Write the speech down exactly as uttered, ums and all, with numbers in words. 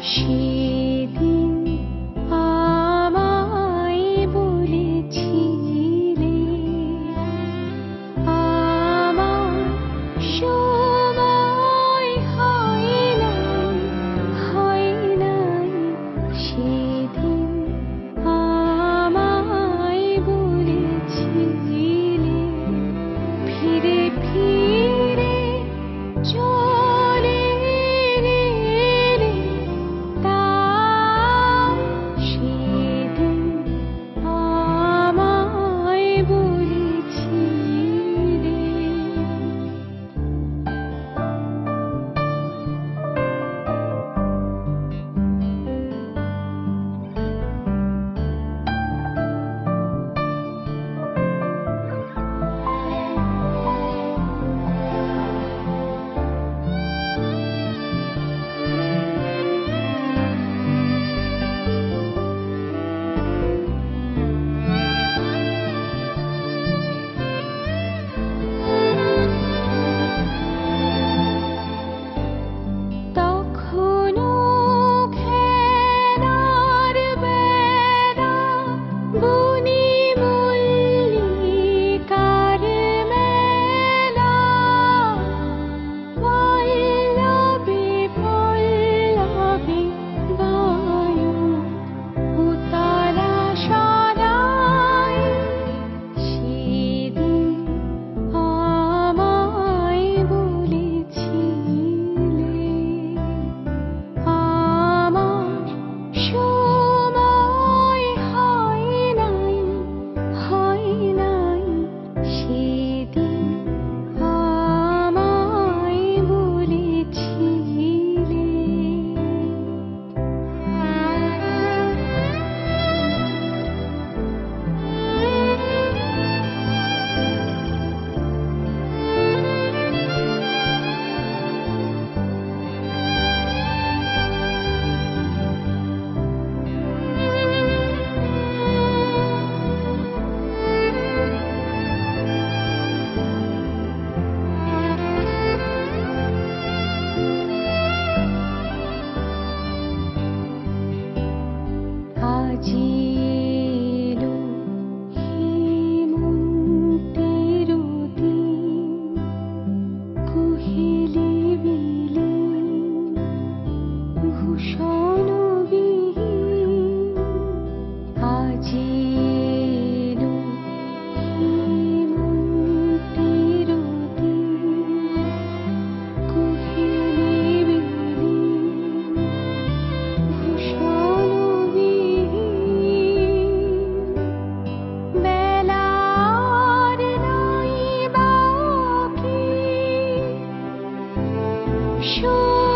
সেদিন আমায় বলেছিলে আমার সময় হয় নাই, হয় নাই। সেদিন আমায় বলেছিলে ফিরে ফিরে চলে গেলে, তাই সেদিন আমায় বলেছিলে। তখনো খেলার বেলা, বনি মল্লিকার মেলা, পল্লবে পল্লবে বায়ু উতলা সরায়। সেদিন আমায় বলেছিলে আমার সময় হয় নাই, হয় নাই। সেদিন আমায় বলেছিলে। আজি এলো হেমন্তের দিন, কুহেলি বিলীন ভূষণবিহীন। আজি এলো হেমন্তের দিন, কুহেলি বিলীন ভূষণবিহীন। বেলার নাই বাকি